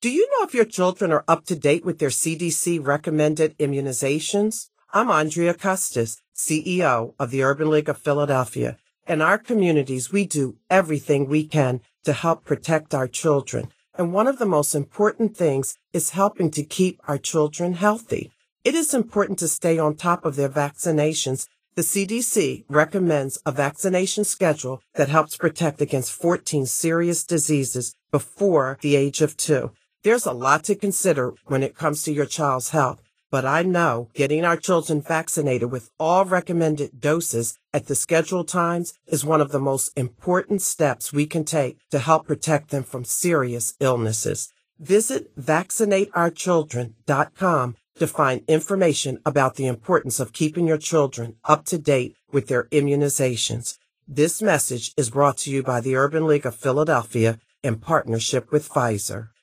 Do you know if your children are up to date with their CDC recommended immunizations? I'm Andrea Custis, CEO of the Urban League of Philadelphia. In our communities, we do everything we can to help protect our children. And one of the most important things is helping to keep our children healthy. It is important to stay on top of their vaccinations. The CDC recommends a vaccination schedule that helps protect against 14 serious diseases before the age of 2. There's a lot to consider when it comes to your child's health, but I know getting our children vaccinated with all recommended doses at the scheduled times is one of the most important steps we can take to help protect them from serious illnesses. Visit vaccinateourchildren.com to find information about the importance of keeping your children up to date with their immunizations. This message is brought to you by the Urban League of Philadelphia in partnership with Pfizer.